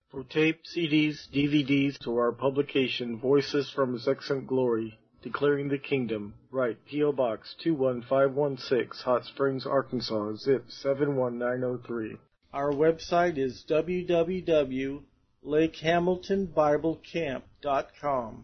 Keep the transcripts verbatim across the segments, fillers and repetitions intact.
For tape, C Ds, D V Ds, to our publication, Voices from His Excellent Glory, Declaring the Kingdom, write P O. Box two one five one six, Hot Springs, Arkansas, zip seven one nine zero three. Our website is w w w dot lake hamilton bible camp dot com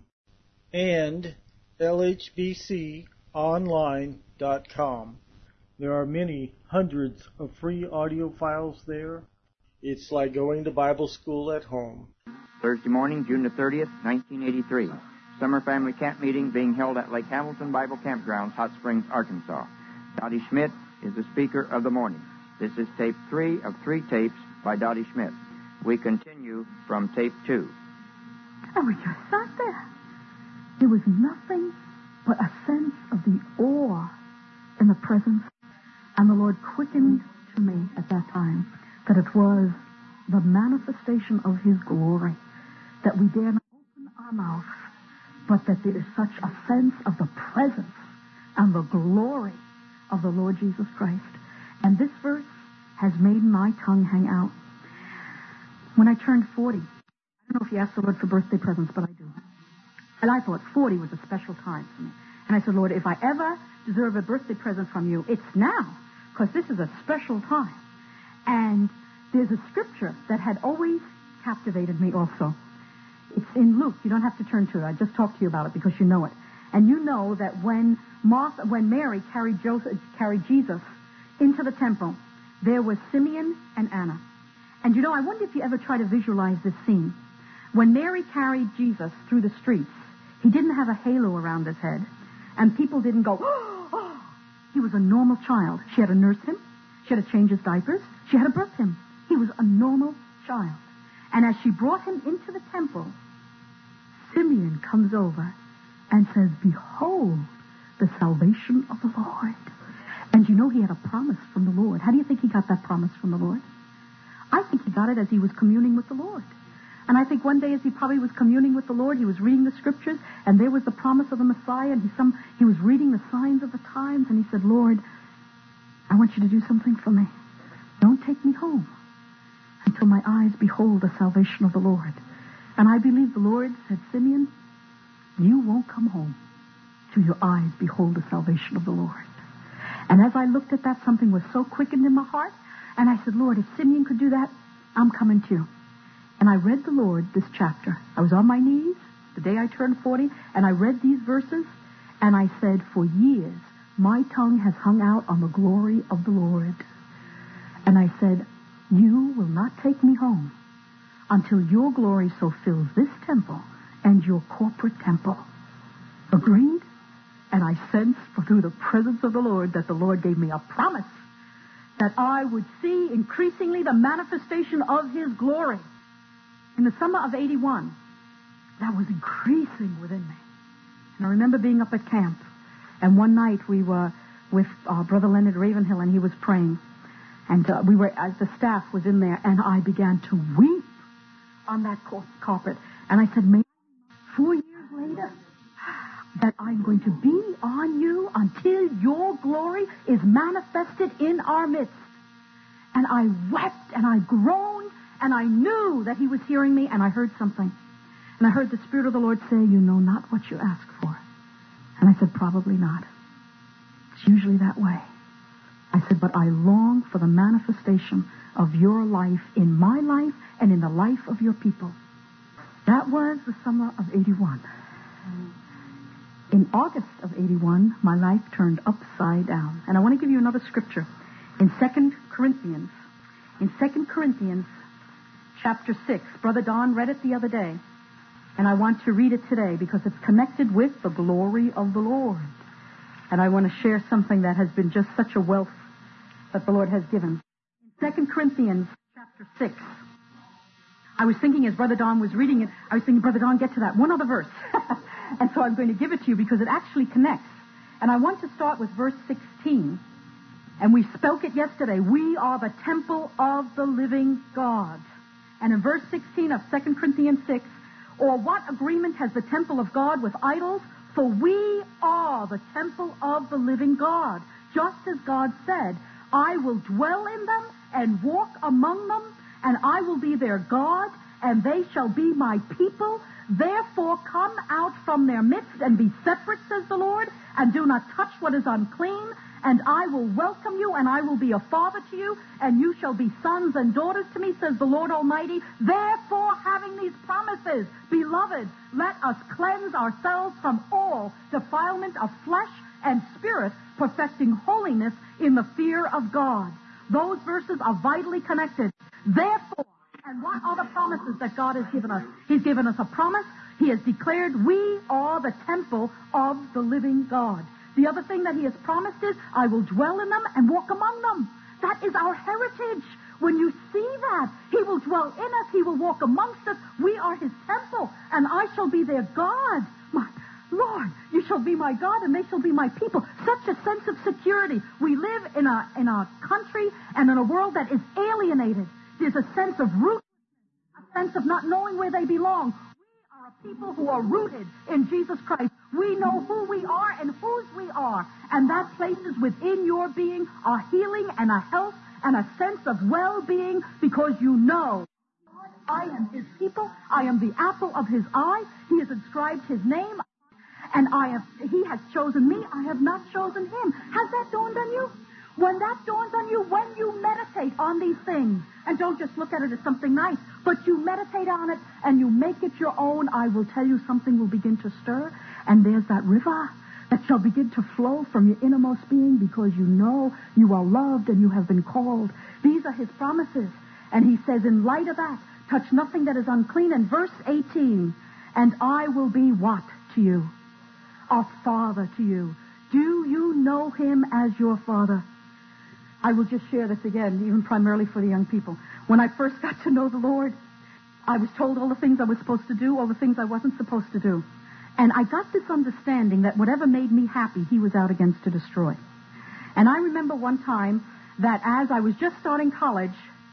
and l h b c online dot com. There are many hundreds of free audio files there. It's like going to Bible school at home. Thursday morning, June the thirtieth, nineteen eighty-three. Summer family camp meeting being held at Lake Hamilton Bible Campgrounds, Hot Springs, Arkansas. Dottie Schmidt is the speaker of the morning. This is tape three of three tapes by Dottie Schmidt. We continue from tape two. And we just sat there. There was nothing but a sense of the awe in the presence. And the Lord quickened to me at that time that it was the manifestation of His glory, that we dare not open our mouths, but that there is such a sense of the presence and the glory of the Lord Jesus Christ. And this verse has made my tongue hang out. When I turned forty, I don't know if you asked the Lord for birthday presents, but I do. And I thought forty was a special time for me. And I said, Lord, if I ever deserve a birthday present from you, it's now, because this is a special time. And there's a scripture that had always captivated me also. It's in Luke. You don't have to turn to it. I just talked to you about it because you know it. And you know that when Martha, when Mary carried Joseph, carried Jesus into the temple, there was Simeon and Anna. And you know, I wonder if you ever try to visualize this scene. When Mary carried Jesus through the streets, he didn't have a halo around his head, and people didn't go, oh, oh. He was a normal child. She had to nurse him. She had to change his diapers. She had to birth him. He was a normal child. And as she brought him into the temple, Simeon comes over and says, behold, the salvation of the Lord. And you know he had a promise from the Lord. How do you think he got that promise from the Lord? I think he got it as he was communing with the Lord. And I think one day as he probably was communing with the Lord, he was reading the scriptures, and there was the promise of the Messiah, and he, some, he was reading the signs of the times, and he said, Lord, I want you to do something for me. Don't take me home until my eyes behold the salvation of the Lord. And I believe the Lord said, Simeon, you won't come home till your eyes behold the salvation of the Lord. And as I looked at that, something was so quickened in my heart, and I said, Lord, if Simeon could do that, I'm coming too. And I read the Lord this chapter. I was on my knees the day I turned forty, and I read these verses, and I said, for years, my tongue has hung out on the glory of the Lord. And I said, you will not take me home until your glory so fills this temple and your corporate temple. Agreed? And I sensed through the presence of the Lord that the Lord gave me a promise that I would see increasingly the manifestation of His glory. In the summer of eighty-one, that was increasing within me. And I remember being up at camp, and one night we were with uh, Brother Leonard Ravenhill, and he was praying. And uh, we were, as the staff was in there, and I began to weep on that carpet. And I said, may four years later, that I'm going to be on you until your glory is manifested in our midst. And I wept, and I groaned, and I knew that He was hearing me, and I heard something. And I heard the Spirit of the Lord say, you know not what you ask for. And I said, probably not. It's usually that way. I said, but I long for the manifestation of your life in my life and in the life of your people. That was the summer of eighty-one. In August of eighty-one, my life turned upside down. And I want to give you another scripture. In Second Corinthians, in Second Corinthians chapter six, Brother Don read it the other day. And I want to read it today because it's connected with the glory of the Lord. And I want to share something that has been just such a wealth that the Lord has given. In Second Corinthians chapter six, I was thinking as Brother Don was reading it, I was thinking, Brother Don, get to that one other verse. And so I'm going to give it to you because it actually connects. And I want to start with verse sixteen. And we spoke it yesterday. We are the temple of the living God. And in verse sixteen of Second Corinthians six, or what agreement has the temple of God with idols? For we are the temple of the living God. Just as God said, I will dwell in them and walk among them, and I will be their God, and they shall be my people. Therefore come out from their midst and be separate, says the Lord, and do not touch what is unclean, and I will welcome you, and I will be a father to you, and you shall be sons and daughters to me, says the Lord Almighty. Therefore, having these promises, beloved, let us cleanse ourselves from all defilement of flesh and spirit, perfecting holiness in the fear of God. Those verses are vitally connected. Therefore, and what are the promises that God has given us? He's given us a promise. He has declared we are the temple of the living God. The other thing that he has promised is, I will dwell in them and walk among them. That is our heritage. When you see that, he will dwell in us. He will walk amongst us. We are his temple, and I shall be their God. My Lord, you shall be my God, and they shall be my people. Such a sense of security. We live in a, in a country and in a world that is alienated. There's a sense of root, a sense of not knowing where they belong. We are a people who are rooted in Jesus Christ. We know who we are and whose we are. And that places within your being a healing and a health and a sense of well-being, because you know, I am his people. I am the apple of his eye. He has inscribed his name. And I have, he has chosen me. I have not chosen him. Has that dawned on you? When that dawns on you, when you meditate on these things, and don't just look at it as something nice, but you meditate on it and you make it your own, I will tell you something will begin to stir, and there's that river that shall begin to flow from your innermost being, because you know you are loved and you have been called. These are his promises. And he says, in light of that, touch nothing that is unclean. And verse eighteen, and I will be what to you? A father to you. Do you know him as your father? I will just share this again, even primarily for the young people. When I first got to know the Lord, I was told all the things I was supposed to do, all the things I wasn't supposed to do. And I got this understanding that whatever made me happy, he was out against to destroy. And I remember one time that as I was just starting college,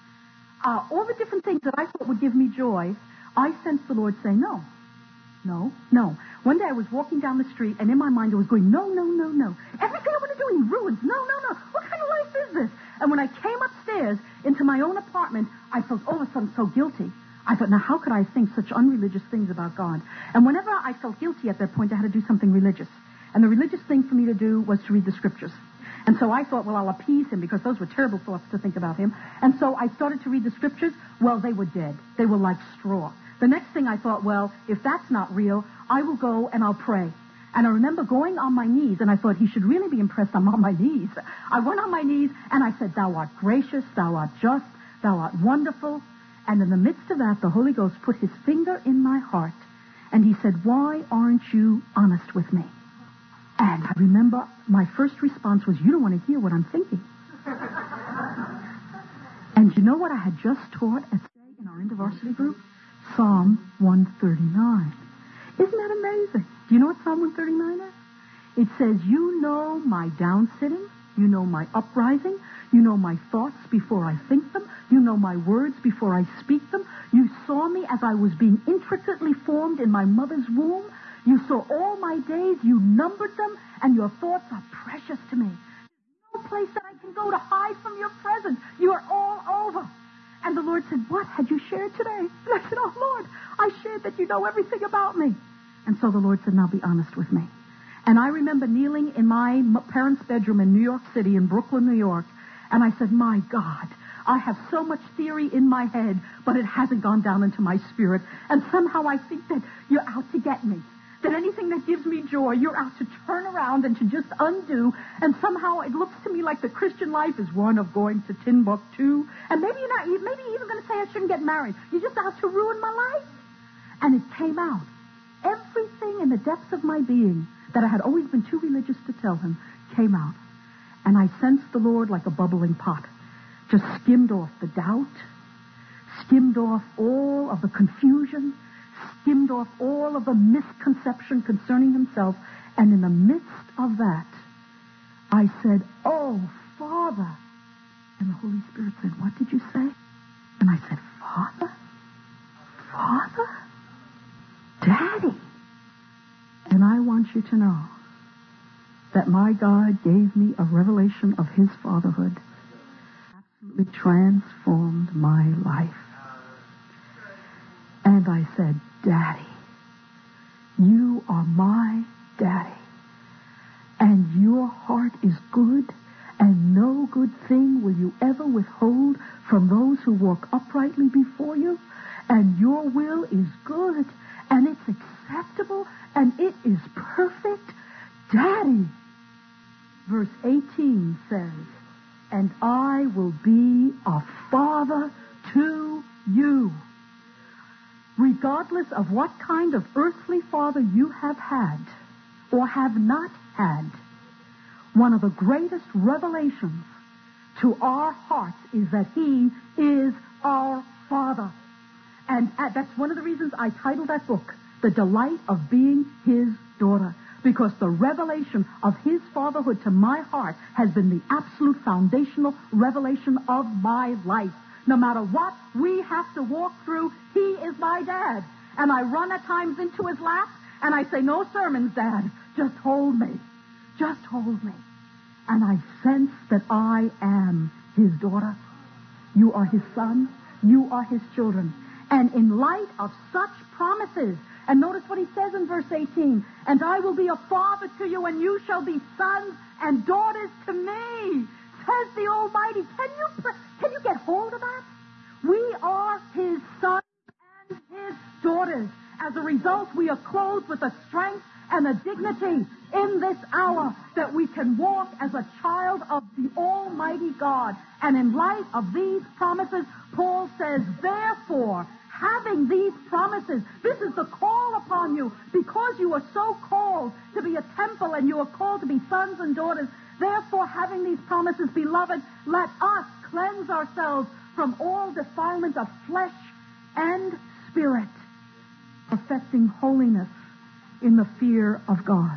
uh, all the different things that I thought would give me joy, I sensed the Lord saying, no, no, no. One day I was walking down the street, and in my mind I was going, no, no, no, no. Everything I want to do, he ruins. No, no, no. What kind of life is this? And when I came upstairs into my own apartment, I felt all of a sudden so guilty. I thought, now how could I think such unreligious things about God? And whenever I felt guilty at that point, I had to do something religious. And the religious thing for me to do was to read the scriptures. And so I thought, well, I'll appease him, because those were terrible thoughts to think about him. And so I started to read the scriptures. Well, they were dead. They were like straw. The next thing I thought, well, if that's not real, I will go and I'll pray. And I remember going on my knees, and I thought he should really be impressed I'm on my knees. I went on my knees, and I said, thou art gracious, thou art just, thou art wonderful. And in the midst of that, the Holy Ghost put his finger in my heart, and he said, why aren't you honest with me? And I remember my first response was, you don't want to hear what I'm thinking. And you know what I had just taught at in our InterVarsity group? Psalm one thirty-nine. Isn't that amazing? Do you know what Psalm one thirty-nine is? It says, you know my downsitting, you know my uprising, you know my thoughts before I think them, you know my words before I speak them. You saw me as I was being intricately formed in my mother's womb. You saw all my days, you numbered them, and your thoughts are precious to me. There's no place that I can go to hide from your presence. You are all over. And the Lord said, what had you shared today? And I said, oh, Lord, I shared that you know everything about me. And so the Lord said, now be honest with me. And I remember kneeling in my parents' bedroom in New York City, in Brooklyn, New York, and I said, my God, I have so much theory in my head, but it hasn't gone down into my spirit. And somehow I think that you're out to get me. That anything that gives me joy, you're out to turn around and to just undo. And somehow it looks to me like the Christian life is one of going to Timbuktu. And maybe you're not, maybe you're even going to say I shouldn't get married. You're just out to ruin my life. And it came out. Everything in the depths of my being that I had always been too religious to tell him came out. And I sensed the Lord like a bubbling pot. Just skimmed off the doubt, skimmed off all of the confusion, skimmed off all of the misconception concerning himself. And in the midst of that, I said, oh, Father. And the Holy Spirit said, what did you say? And I said, Father? Father? Daddy? And I want you to know that my God gave me a revelation of his fatherhood. Absolutely transformed my life. And I said, Daddy, you are my daddy. And your heart is good, and no good thing will you ever withhold from those who walk uprightly before you. And your will is good, and it's acceptable, and it is perfect. Daddy. Verse eighteen says, and I will be a father to you. Regardless of what kind of earthly father you have had or have not had, one of the greatest revelations to our hearts is that He is our Father. And that's one of the reasons I titled that book, The Delight of Being His Daughter, because the revelation of His fatherhood to my heart has been the absolute foundational revelation of my life. No matter what we have to walk through, He is my dad. And I run at times into His lap, and I say, no sermons, Dad. Just hold me. Just hold me. And I sense that I am His daughter. You are His son. You are His children. And in light of such promises, and notice what He says in verse eighteen, and I will be a father to you, and you shall be sons and daughters to me, says the Almighty. Can you, can you get hold of that? We are His sons and His daughters. As a result, we are clothed with a strength and a dignity in this hour that we can walk as a child of the Almighty God. And in light of these promises, Paul says, therefore, having these promises, this is the call upon you, because you are so called to be a temple and you are called to be sons and daughters. Therefore, having these promises, beloved, let us cleanse ourselves from all defilement of flesh and spirit, perfecting holiness in the fear of God.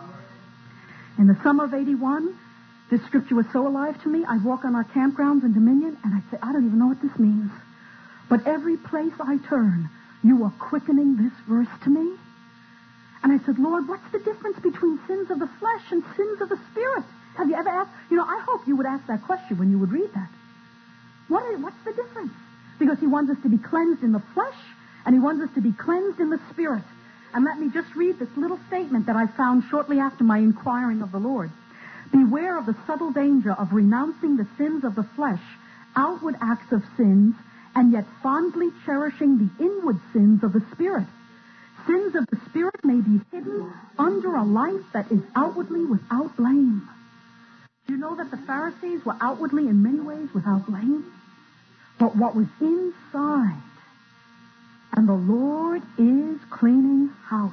In the summer of eighty-one, this scripture was so alive to me, I'd walk on our campgrounds in Dominion, and I'd say, I don't even know what this means. But every place I turn, you are quickening this verse to me. And I said, Lord, what's the difference between sins of the flesh and sins of the spirit? Have you ever asked? You know, I hope you would ask that question when you would read that. What is, what's the difference? Because He wants us to be cleansed in the flesh, and He wants us to be cleansed in the spirit. And let me just read this little statement that I found shortly after my inquiring of the Lord. Beware of the subtle danger of renouncing the sins of the flesh, outward acts of sins, and yet fondly cherishing the inward sins of the spirit. Sins of the spirit may be hidden under a life that is outwardly without blame. Do you know that the Pharisees were outwardly in many ways without blame? But what was inside, and the Lord is cleaning house,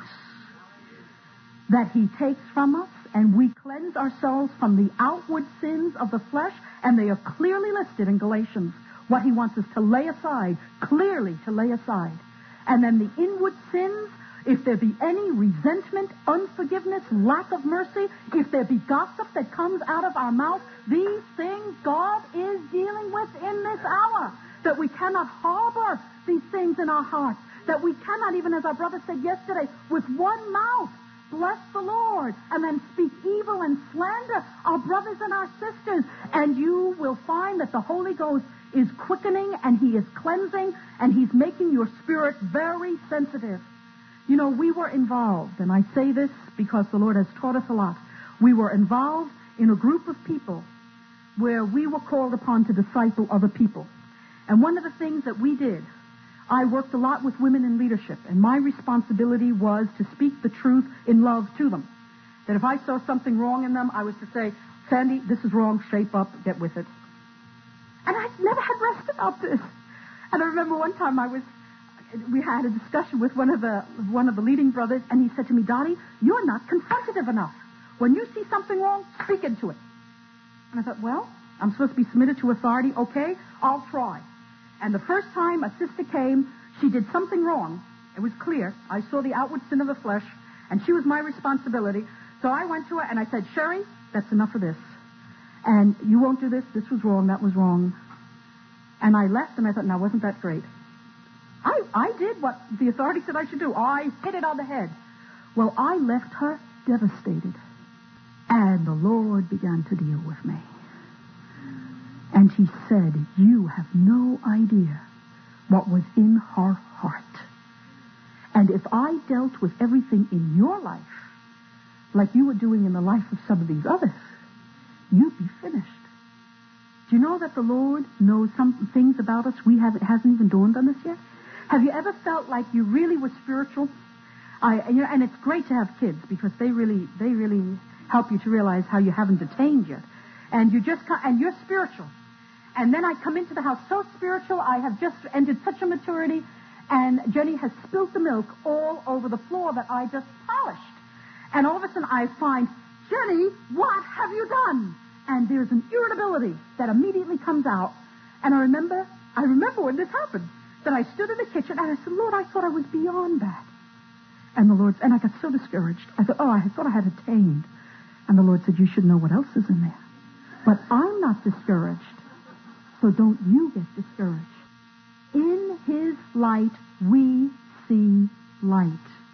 that He takes from us, and we cleanse ourselves from the outward sins of the flesh, and they are clearly listed in Galatians, what He wants us to lay aside, clearly to lay aside. And then the inward sins, if there be any resentment, unforgiveness, lack of mercy, if there be gossip that comes out of our mouth, these things God is dealing with in this hour. That we cannot harbor these things in our hearts. That we cannot, even as our brother said yesterday, with one mouth, bless the Lord, and then speak evil and slander our brothers and our sisters. And you will find that the Holy Ghost is quickening, and He is cleansing, and He's making your spirit very sensitive. You know, we were involved, and I say this because the Lord has taught us a lot. We were involved in a group of people where we were called upon to disciple other people. And one of the things that we did, I worked a lot with women in leadership, and my responsibility was to speak the truth in love to them. That if I saw something wrong in them, I was to say, Sandy, this is wrong, shape up, get with it. And I never had rest about this. And I remember one time I was, we had a discussion with one of the one of the leading brothers, and he said to me, Dottie, you're not confrontative enough. When you see something wrong, speak into it. And I thought, well, I'm supposed to be submitted to authority. Okay, I'll try. And the first time a sister came, she did something wrong. It was clear. I saw the outward sin of the flesh, and she was my responsibility. So I went to her and I said, Sherry, that's enough of this. And you won't do this. This was wrong. That was wrong. And I left, and I thought, now, wasn't that great? I, I did what the authority said I should do. I hit it on the head. Well, I left her devastated. And the Lord began to deal with me. And He said, you have no idea what was in her heart. if I dealt with everything in your life like you were doing in the life of some of these others, you'd be finished. Do you know that the Lord knows some things about us we haven't hasn't even dawned on us yet? Have you ever felt like you really were spiritual? I, you know, and it's great to have kids because they really they really help you to realize how you haven't attained yet, and you just and you're spiritual. And then I come into the house so spiritual, I have just entered such a maturity, and Jenny has spilled the milk all over the floor that I just polished. And all of a sudden I find, Jenny, what have you done? And there's an irritability that immediately comes out. And I remember, I remember when this happened, that I stood in the kitchen and I said, Lord, I thought I was beyond that. And the Lord, and I got so discouraged. I thought, oh, I thought I had attained. And the Lord said, you should know what else is in there. But I'm not discouraged. So don't you get discouraged. In His light, we see light.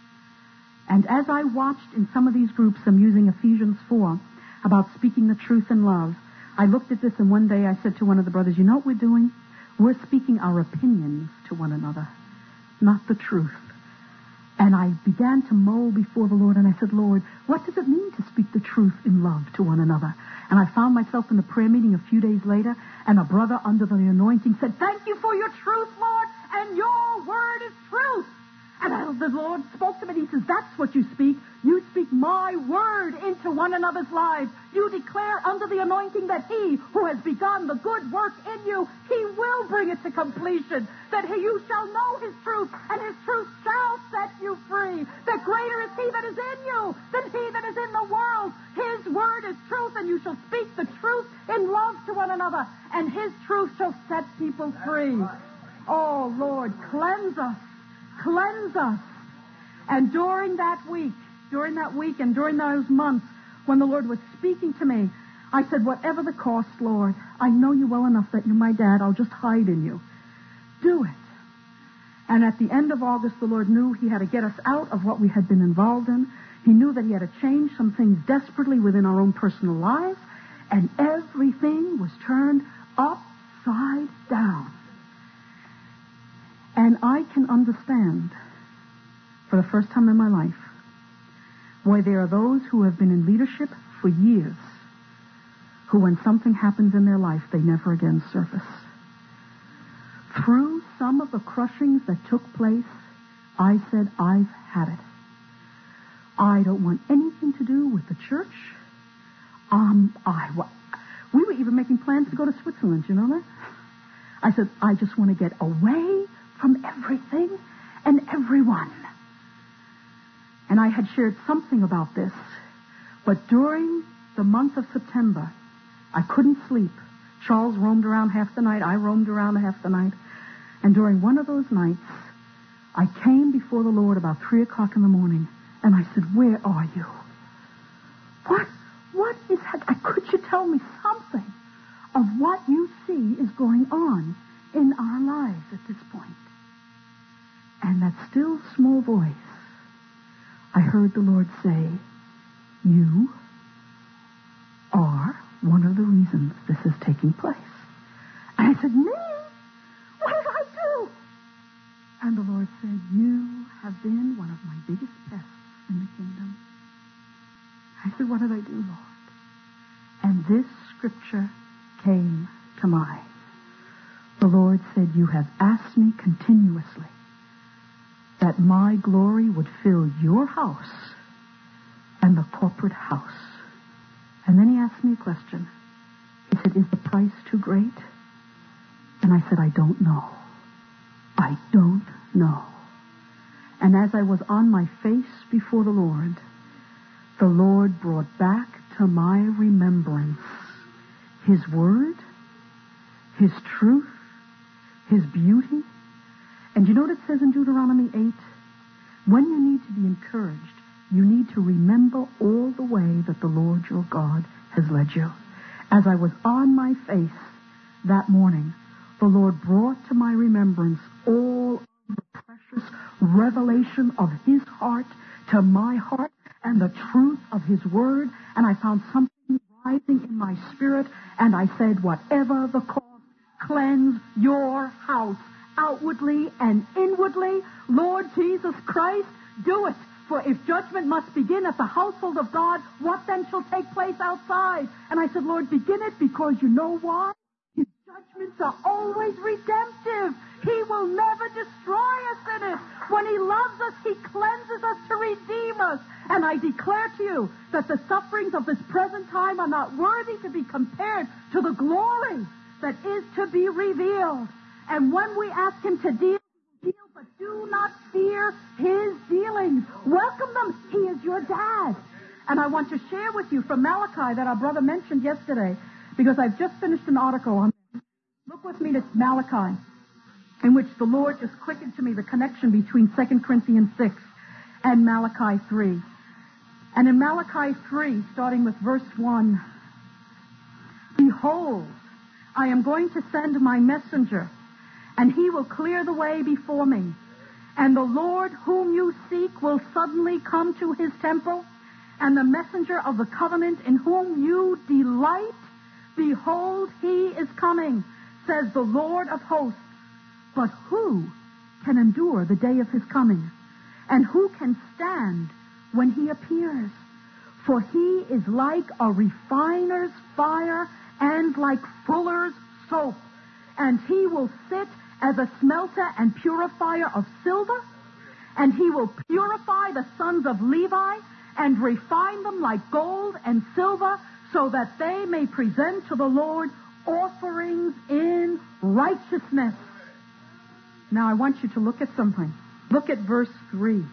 And as I watched in some of these groups, I'm using Ephesians four, about speaking the truth in love, I looked at this and one day I said to one of the brothers, you know what we're doing? We're speaking our opinions to one another, not the truth. And I began to mull before the Lord, and I said, Lord, what does it mean to speak the truth in love to one another? And I found myself in the prayer meeting a few days later, and a brother under the anointing said, thank you for your truth, Lord, and your word is truth. And I, the Lord spoke to me, and He says, that's what you speak. You speak my word into one another's lives. You declare under the anointing that He who has begun the good work in you, He will bring it to completion. That he, you shall know His truth, and His truth shall set you free. That greater is He that is in you than he that is in the world. His word is truth, and you shall speak the truth in love to one another, and His truth shall set people free. Oh, Lord, cleanse us. Cleanse us. And during that week, during that week and during those months when the Lord was speaking to me, I said, whatever the cost, Lord, I know you well enough that you're my dad. I'll just hide in you. Do it. And at the end of August, the Lord knew He had to get us out of what we had been involved in. He knew that He had to change some things desperately within our own personal lives. And everything was turned upside down. And I can understand, for the first time in my life, why there are those who have been in leadership for years, who when something happens in their life, they never again surface. Through some of the crushings that took place, I said, I've had it. I don't want anything to do with the church. Um, I, we were even making plans to go to Switzerland, you know that? I said, I just want to get away from everything and everyone. And I had shared something about this, but during the month of September, I couldn't sleep. Charles roamed around half the night. I roamed around half the night. And during one of those nights, I came before the Lord about three o'clock in the morning, and I said, where are you? What? What is that? Could you tell me something of what you see is going on in our lives at this point? And that still small voice, I heard the Lord say, you are one of the reasons this is taking place. And I said, me? What did I do? And the Lord said, you have been one of my biggest pests in the kingdom. I said, what did I do, Lord? And this scripture came to mind. The Lord said, you have asked me continuously that my glory would fill your house and the corporate house. And then He asked me a question. He said, is the price too great? And I said, I don't know. I don't know. And as I was on my face before the Lord, the Lord brought back to my remembrance His word, His truth, His beauty. And you know what it says in Deuteronomy eight? When you need to be encouraged, you need to remember all the way that the Lord your God has led you. As I was on my face that morning, the Lord brought to my remembrance all of the precious revelation of His heart to my heart and the truth of His word. And I found something rising in my spirit. And I said, whatever the cost, cleanse your house outwardly and inwardly. Lord Jesus Christ, do it. For if judgment must begin at the household of God, what then shall take place outside? And I said, Lord, begin it, because you know why? His judgments are always redemptive. He will never destroy us in it. When he loves us, he cleanses us to redeem us. And I declare to you that the sufferings of this present time are not worthy to be compared to the glory that is to be revealed. And when we ask him to deal, deal, but do not fear his dealings. Welcome them. He is your dad. And I want to share with you from Malachi that our brother mentioned yesterday, because I've just finished an article on it. Look with me to Malachi, in which the Lord just quickened to me the connection between Second Corinthians six and Malachi three. And in Malachi three, starting with verse one, behold, I am going to send my messenger, and he will clear the way before me. And the Lord whom you seek will suddenly come to his temple, and the messenger of the covenant in whom you delight, behold, he is coming, says the Lord of hosts. But who can endure the day of his coming? And who can stand when he appears? For he is like a refiner's fire and like fuller's soap. And he will sit as a smelter and purifier of silver. And he will purify the sons of Levi and refine them like gold and silver, so that they may present to the Lord offerings in righteousness. Now I want you to look at something. Look at verse three.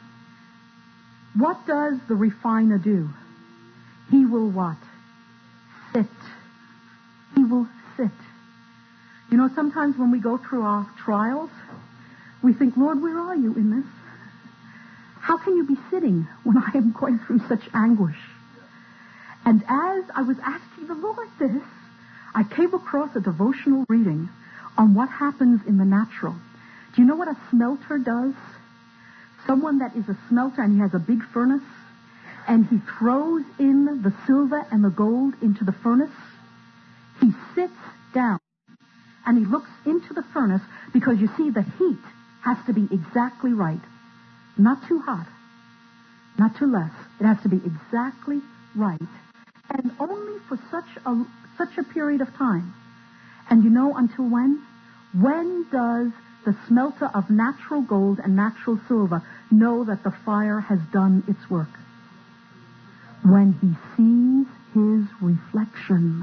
What does the refiner do? He will what? Sit. He will sit. You know, sometimes when we go through our trials, we think, Lord, where are you in this? How can you be sitting when I am going through such anguish? And as I was asking the Lord this, I came across a devotional reading on what happens in the natural. Do you know what a smelter does? Someone that is a smelter, and he has a big furnace, and he throws in the silver and the gold into the furnace. He sits down and he looks into the furnace, because you see the heat has to be exactly right. Not too hot, not too less. It has to be exactly right. And only for such a such a period of time. And you know until when? When does the smelter of natural gold and natural silver know that the fire has done its work? When he sees his reflection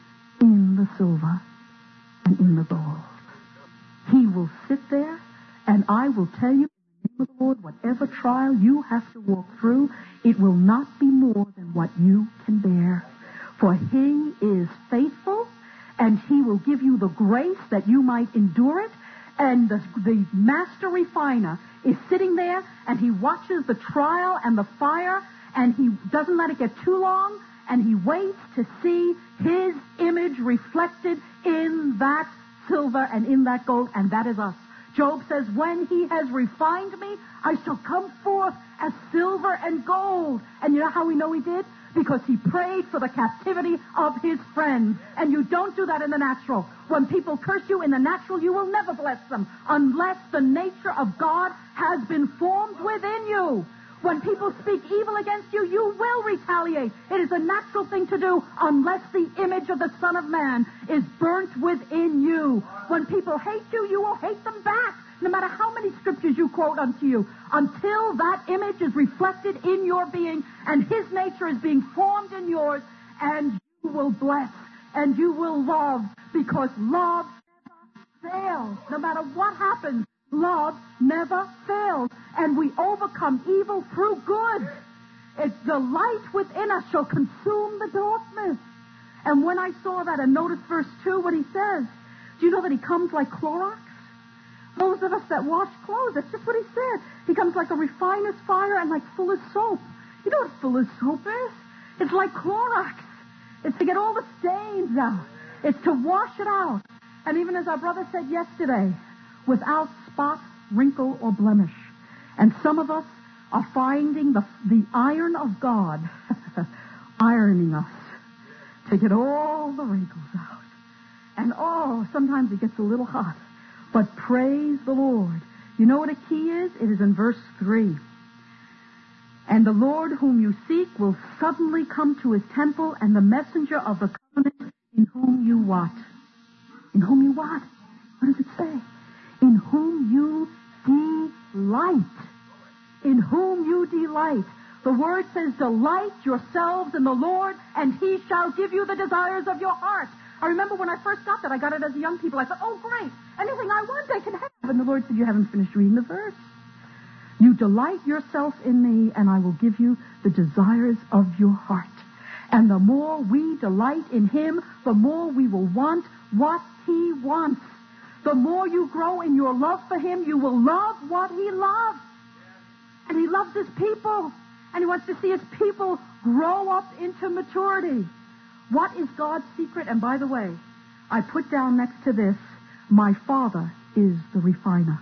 in the silver and in the gold. He will sit there, and I will tell you, in the name of the Lord, whatever trial you have to walk through, it will not be more than what you can bear. For he is faithful, and he will give you the grace that you might endure it. And the, the master refiner is sitting there, and he watches the trial and the fire, and he doesn't let it get too long, and he waits to see his image reflected in that silver and in that gold, and that is us. Job says, when he has refined me, I shall come forth as silver and gold. And you know how we know he did? Because he prayed for the captivity of his friends. And you don't do that in the natural. When people curse you in the natural, you will never bless them unless the nature of God has been formed within you. When people speak evil against you, you will retaliate. It is a natural thing to do unless the image of the Son of Man is burnt within you. When people hate you, you will hate them back, no matter how many scriptures you quote unto you, until that image is reflected in your being and his nature is being formed in yours, and you will bless and you will love, because love never fails. No matter what happens, love never fails, and we overcome evil through good. It's the light within us shall consume the darkness. And when I saw that, and notice verse two, what he says, do you know that he comes like Clorox? Those of us that wash clothes, that's just what he said. He comes like a refiner's fire and like Fuller's soap. You know what Fuller's soap is? It's like Clorox. It's to get all the stains out. It's to wash it out. And even as our brother said yesterday, without spot, wrinkle, or blemish. And some of us are finding the, the iron of God ironing us to get all the wrinkles out. And oh, sometimes it gets a little hot. But praise the Lord. You know what a key is? It is in verse three. And the Lord whom you seek will suddenly come to his temple, and the messenger of the covenant in whom you what? In whom you what? What does it say? In whom you delight. In whom you delight. The word says, delight yourselves in the Lord, and he shall give you the desires of your heart. I remember when I first got that, I got it as a young people. I thought, oh, great. Anything I want, I can have. And the Lord said, you haven't finished reading the verse. You delight yourself in me, and I will give you the desires of your heart. And the more we delight in him, the more we will want what he wants. The more you grow in your love for him, you will love what he loves. And he loves his people. And he wants to see his people grow up into maturity. What is God's secret? And by the way, I put down next to this, my Father is the refiner.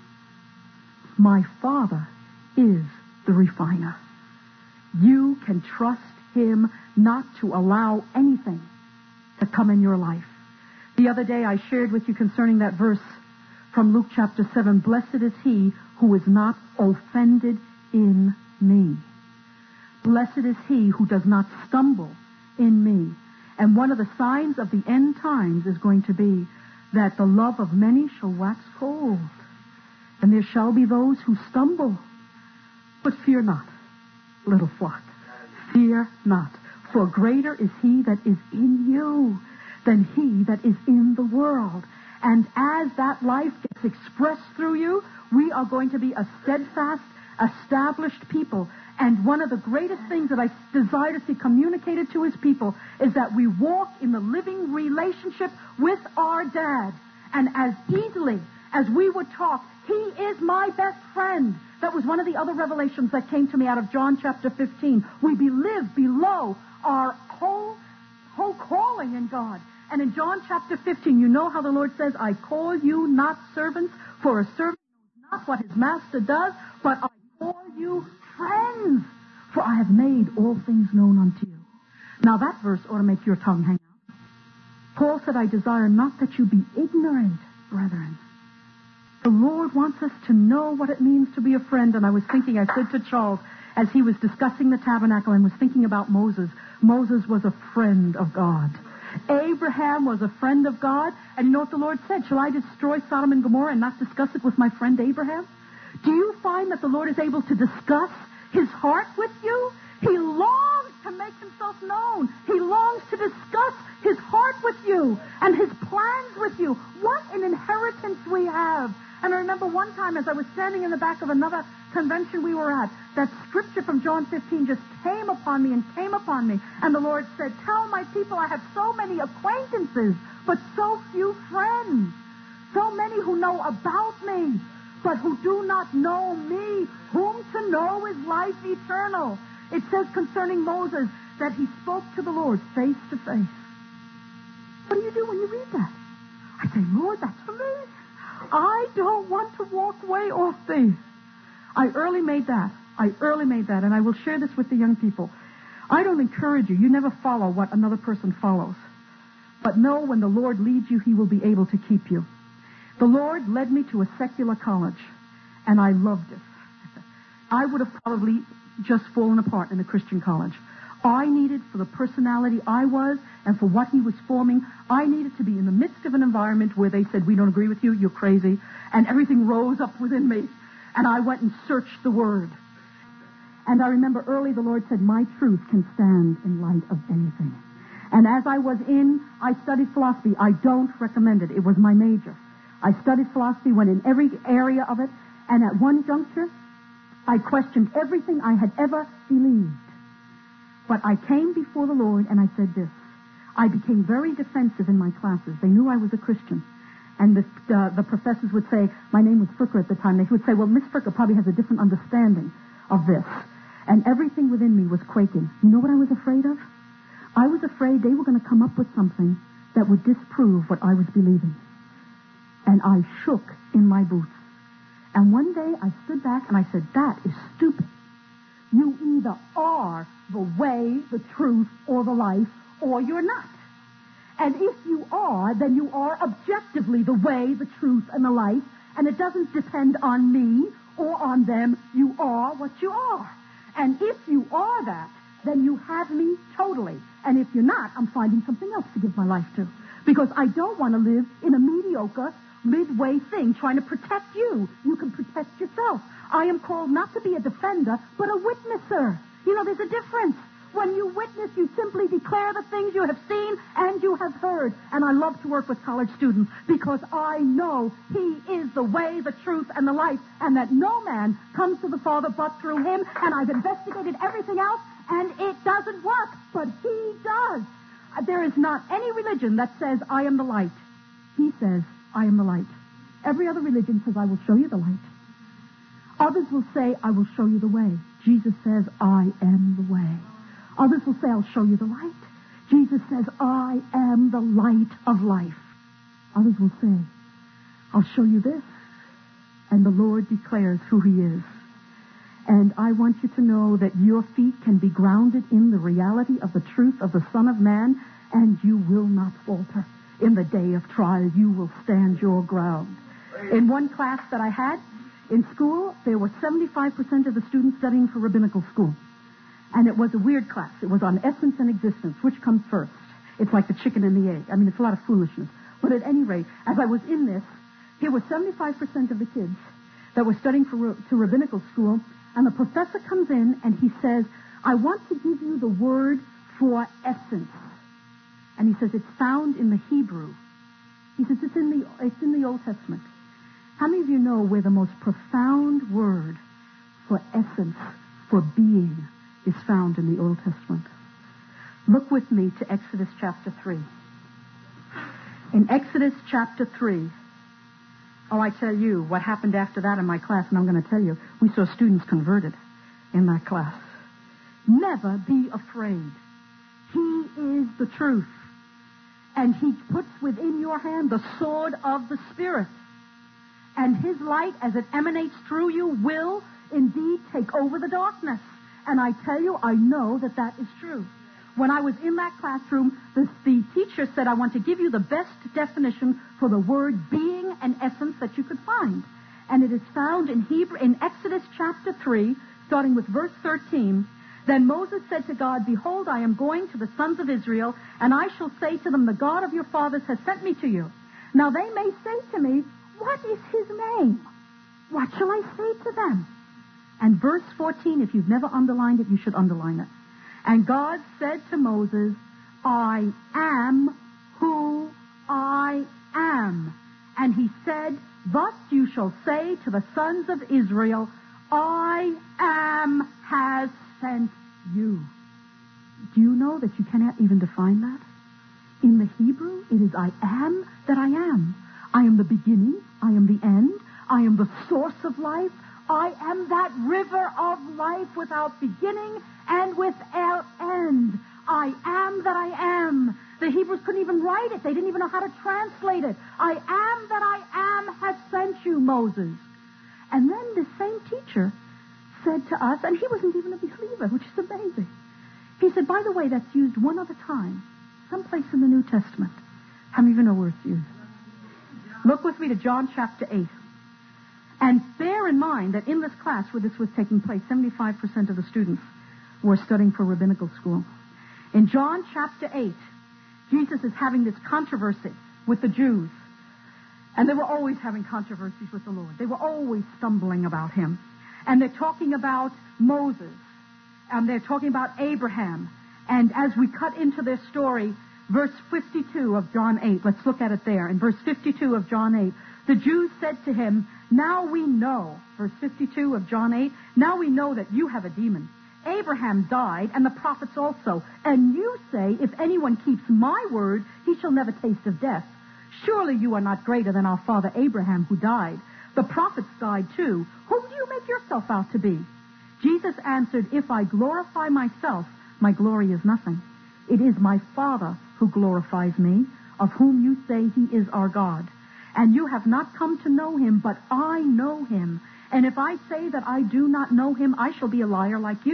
My Father is the refiner. You can trust him not to allow anything to come in your life. The other day I shared with you concerning that verse from Luke chapter seven, blessed is he who is not offended in me. Blessed is he who does not stumble in me. And one of the signs of the end times is going to be that the love of many shall wax cold. And there shall be those who stumble. But fear not, little flock. Fear not. For greater is he that is in you than he that is in the world. And as that life gets expressed through you, we are going to be a steadfast, established people. And one of the greatest things that I desire to see communicated to his people is that we walk in the living relationship with our dad. And as easily as we would talk, he is my best friend. That was one of the other revelations that came to me out of John chapter fifteen. We be live below our whole, whole calling in God. And in John chapter fifteen, you know how the Lord says, I call you not servants, for a servant knows not what his master does, but I call you friends, for I have made all things known unto you. Now that verse ought to make your tongue hang out. Paul said, I desire not that you be ignorant, brethren. The Lord wants us to know what it means to be a friend. And I was thinking, I said to Charles, as he was discussing the tabernacle and was thinking about Moses, Moses was a friend of God. Abraham was a friend of God. And you know what the Lord said? Shall I destroy Sodom and Gomorrah and not discuss it with my friend Abraham? Do you find that the Lord is able to discuss his heart with you? He longs to make himself known. He longs to discuss his heart with you and his plans with you. What an inheritance we have. And I remember one time as I was standing in the back of another convention we were at, that scripture from John fifteen just came upon me and came upon me. And the Lord said, tell my people I have so many acquaintances, but so few friends. So many who know about me, but who do not know me. Whom to know is life eternal. It says concerning Moses that he spoke to the Lord face to face. What do you do when you read that? I say, Lord, that's for me. I don't want to walk away off thee. I early made that. I early made that, and I will share this with the young people. I don't encourage you. You never follow what another person follows. But know when the Lord leads you, he will be able to keep you. The Lord led me to a secular college, and I loved it. I would have probably just fallen apart in a Christian college. I needed, for the personality I was and for what he was forming, I needed to be in the midst of an environment where they said, we don't agree with you, you're crazy, and everything rose up within me. And I went and searched the Word. And I remember early the Lord said, my truth can stand in light of anything. And as I was in, I studied philosophy. I don't recommend it. It was my major. I studied philosophy, went in every area of it, and at one juncture, I questioned everything I had ever believed. But I came before the Lord and I said this. I became very defensive in my classes. They knew I was a Christian. And the, uh, the professors would say, my name was Fricker at the time, they would say, well, Miss Fricker probably has a different understanding of this. And everything within me was quaking. You know what I was afraid of? I was afraid they were going to come up with something that would disprove what I was believing. And I shook in my boots. And one day I stood back and I said, that is stupid. You either are the way, the truth, or the life, or you're not. And if you are, then you are objectively the way, the truth, and the life. And it doesn't depend on me or on them. You are what you are. And if you are that, then you have me totally. And if you're not, I'm finding something else to give my life to. Because I don't want to live in a mediocre, midway thing trying to protect you. You can protect yourself. I am called not to be a defender, but a witnesser. You know, there's a difference. When you witness, you simply declare the things you have seen and you have heard. And I love to work with college students because I know he is the way, the truth, and the life, and that no man comes to the Father but through him. And I've investigated everything else, and it doesn't work, but he does. There is not any religion that says, I am the light. He says, I am the light. Every other religion says, I will show you the light. Others will say, I will show you the way. Jesus says, I am the way. Others will say, I'll show you the light. Jesus says, I am the light of life. Others will say, I'll show you this. And the Lord declares who he is. And I want you to know that your feet can be grounded in the reality of the truth of the Son of Man, and you will not falter. In the day of trial, you will stand your ground. In one class that I had in school, there were seventy-five percent of the students studying for rabbinical school. And it was a weird class. It was on essence and existence. Which comes first? It's like the chicken and the egg. I mean, it's a lot of foolishness. But at any rate, as I was in this, here were seventy-five percent of the kids that were studying for to rabbinical school, and the professor comes in and he says, I want to give you the word for essence. And he says, it's found in the Hebrew. He says, it's in the, it's in the Old Testament. How many of you know where the most profound word for essence, for being, is found in the Old Testament? Look with me to Exodus chapter three. In Exodus chapter three, oh, I tell you, what happened after that in my class, and I'm going to tell you, we saw students converted in that class. Never be afraid. He is the truth. And he puts within your hand the sword of the Spirit. And his light, as it emanates through you, will indeed take over the darkness. And I tell you, I know that that is true. When I was in that classroom, the, the teacher said, I want to give you the best definition for the word being and essence that you could find. And it is found in Hebrew, in Exodus chapter three, starting with verse thirteen. Then Moses said to God, behold, I am going to the sons of Israel, and I shall say to them, the God of your fathers has sent me to you. Now they may say to me, what is his name? What shall I say to them? And verse fourteen, if you've never underlined it, you should underline it. And God said to Moses, I am who I am. And he said, thus you shall say to the sons of Israel, I am has sent you. Do you know that you cannot even define that? In the Hebrew, it is I am that I am. I am the beginning. I am the end. I am the source of life. I am that river of life without beginning and without end. I am that I am. The Hebrews couldn't even write it. They didn't even know how to translate it. I am that I am has sent you, Moses. And then the same teacher said to us, and he wasn't even a believer, which is amazing. He said, by the way, that's used one other time, someplace in the New Testament. How many of you know where it's used? Look with me to John chapter eight. And bear in mind that in this class where this was taking place, seventy-five percent of the students were studying for rabbinical school. In John chapter eight, Jesus is having this controversy with the Jews. And they were always having controversies with the Lord. They were always stumbling about him. And they're talking about Moses. And they're talking about Abraham. And as we cut into their story, verse fifty-two of John eight, let's look at it there. In verse fifty-two of John eight, the Jews said to him, now we know, verse fifty-two of John eight, now we know that you have a demon. Abraham died, and the prophets also. And you say, if anyone keeps my word, he shall never taste of death. Surely you are not greater than our father Abraham, who died. The prophets died too. Whom do you make yourself out to be? Jesus answered, if I glorify myself, my glory is nothing. It is my Father who glorifies me, of whom you say he is our God. And you have not come to know him, but I know him. And if I say that I do not know him, I shall be a liar like you.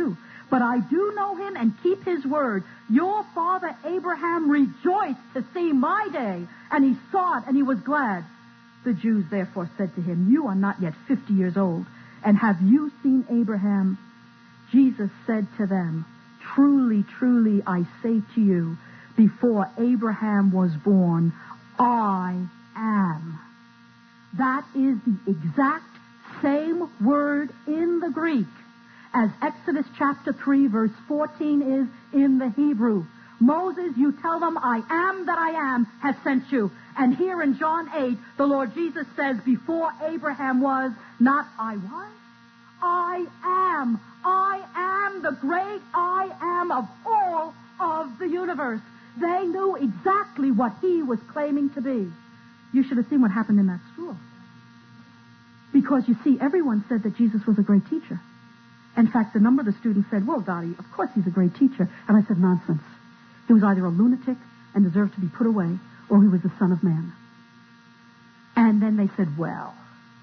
But I do know him and keep his word. Your father Abraham rejoiced to see my day, and he saw it, and he was glad. The Jews therefore said to him, you are not yet fifty years old, and have you seen Abraham? Jesus said to them, truly, truly, I say to you, before Abraham was born, I am. That is the exact same word in the Greek as Exodus chapter three, verse fourteen is in the Hebrew. Moses, you tell them, I am that I am has sent you. And here in John eight, the Lord Jesus says, before Abraham was, not I was, I am. I am the great I am of all of the universe. They knew exactly what he was claiming to be. You should have seen what happened in that school. Because, you see, everyone said that Jesus was a great teacher. In fact, a number of the students said, well, Dottie, of course he's a great teacher. And I said, nonsense. He was either a lunatic and deserved to be put away, or he was the Son of Man. And then they said, well.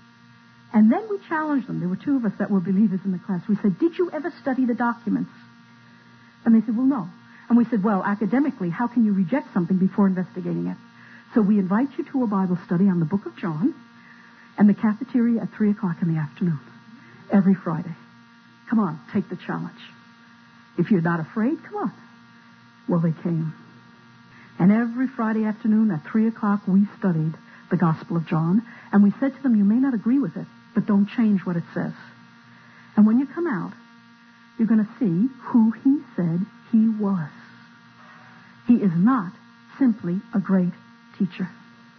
And then we challenged them. There were two of us that were believers in the class. We said, did you ever study the documents? And they said, well, no. And we said, well, academically, how can you reject something before investigating it? So we invite you to a Bible study on the book of John and the cafeteria at three o'clock in the afternoon every Friday. Come on, take the challenge. If you're not afraid, come on. Well, they came. And every Friday afternoon at three o'clock, we studied the Gospel of John. And we said to them, you may not agree with it, but don't change what it says. And when you come out, you're going to see who he said he was. He is not simply a great teacher.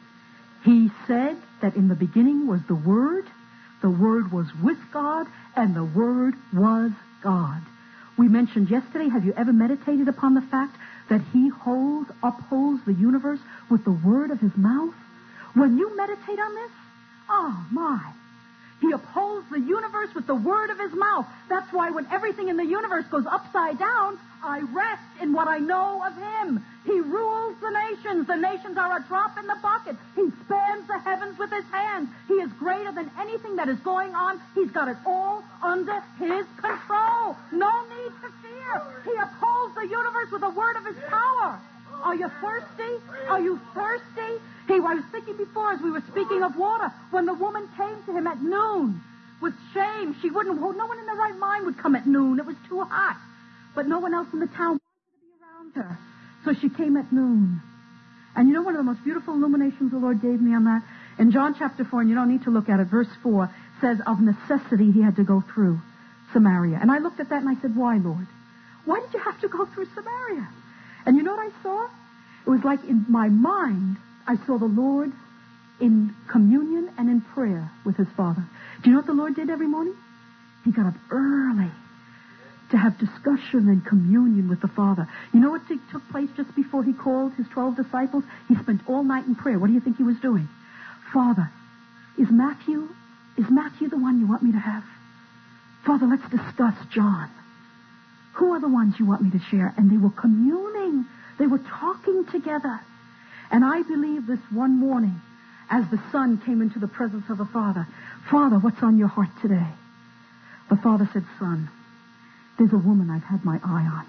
He said that in the beginning was the Word, the Word was with God, and the Word was God. We mentioned yesterday, have you ever meditated upon the fact that he holds, upholds the universe with the word of his mouth? When you meditate on this, oh my, he upholds the universe with the word of his mouth. That's why when everything in the universe goes upside down, I rest in what I know of him. He rules the nations. The nations are a drop in the bucket. He spans the heavens with his hand. He is greater than anything that is going on. He's got it all under his control. No need to fear. He upholds the universe with the word of his power. Are you thirsty? Are you thirsty? He, I was thinking before as we were speaking of water, when the woman came to him at noon with shame, she wouldn't, no one in their right mind would come at noon. It was too hot. But no one else in the town wanted to be around her. So she came at noon. And you know one of the most beautiful illuminations the Lord gave me on that? In John chapter four, and you don't need to look at it, verse four says, of necessity he had to go through Samaria. And I looked at that and I said, why, Lord? Why did you have to go through Samaria? And you know what I saw? It was like in my mind, I saw the Lord in communion and in prayer with his Father. Do you know what the Lord did every morning? He got up early to have discussion and communion with the Father. You know what t- took place just before he called his twelve disciples? He spent all night in prayer. What do you think he was doing? Father, is Matthew, is Matthew the one you want me to have? Father, let's discuss John. Who are the ones you want me to share? And they were communing. They were talking together. And I believe this one morning, as the Son came into the presence of the Father, Father, what's on your heart today? The Father said, Son, there's a woman I've had my eye on.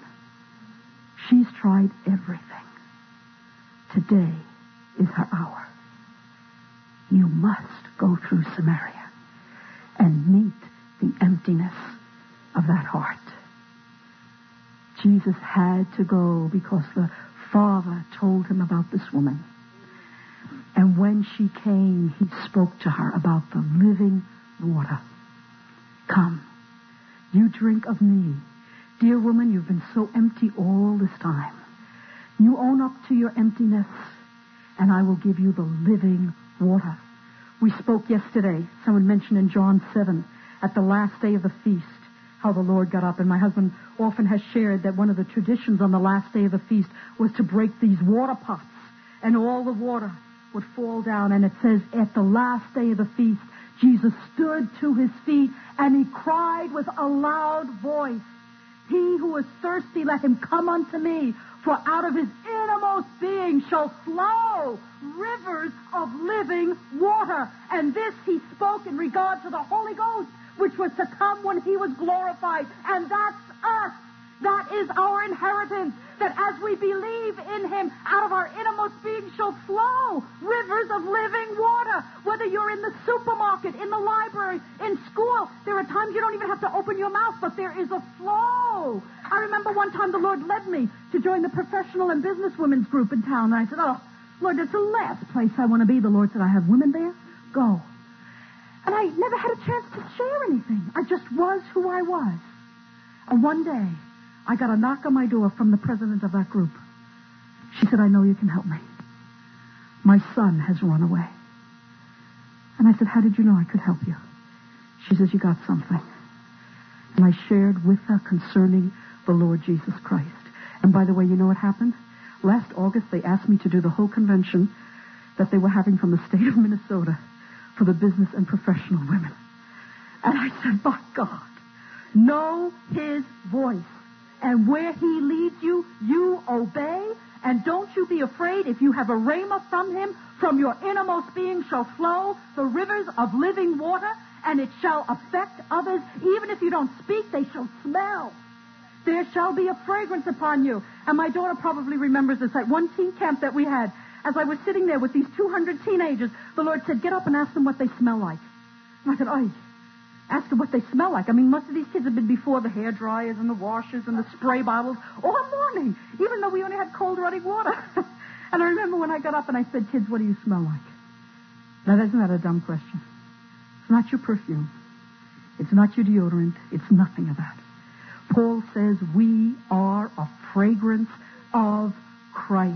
She's tried everything. Today is her hour. You must go through Samaria and meet the emptiness of that heart. Jesus had to go because the Father told him about this woman. And when she came, he spoke to her about the living water. Come, you drink of me. Dear woman, you've been so empty all this time. You own up to your emptiness, and I will give you the living water. We spoke yesterday, someone mentioned in John seven, at the last day of the feast, how the Lord got up. And my husband often has shared that one of the traditions on the last day of the feast was to break these water pots, and all the water would fall down. And it says, at the last day of the feast, Jesus stood to his feet, and he cried with a loud voice, he who is thirsty, let him come unto me, for out of his innermost being shall flow rivers of living water. And this he spoke in regard to the Holy Ghost, which was to come when he was glorified. And that's us. That is our inheritance, that as we believe in him, out of our innermost being shall flow rivers of living water. Whether you're in the supermarket, in the library, in school, there are times you don't even have to open your mouth, but there is a flow. I remember one time the Lord led me to join the professional and business women's group in town, and I said, oh, Lord, that's the last place I want to be. The Lord said, I have women there. Go. And I never had a chance to share anything. I just was who I was. And one day, I got a knock on my door from the president of that group. She said, I know you can help me. My son has run away. And I said, how did you know I could help you? She says, you got something. And I shared with her concerning the Lord Jesus Christ. And by the way, you know what happened? Last August, they asked me to do the whole convention that they were having from the state of Minnesota for the business and professional women. And I said, my God, know his voice. And where he leads you, you obey. And don't you be afraid. If you have a rhema from him, from your innermost being shall flow the rivers of living water, and it shall affect others. Even if you don't speak, they shall smell. There shall be a fragrance upon you. And my daughter probably remembers this at one teen camp that we had. As I was sitting there with these two hundred teenagers, the Lord said, get up and ask them what they smell like. And I said, oh, ask them what they smell like. I mean, most of these kids have been before the hair dryers and the washers and the spray bottles all morning, even though we only had cold running water. And I remember when I got up and I said, kids, what do you smell like? Now, isn't that a dumb question? It's not your perfume. It's not your deodorant. It's nothing of that. Paul says we are a fragrance of Christ.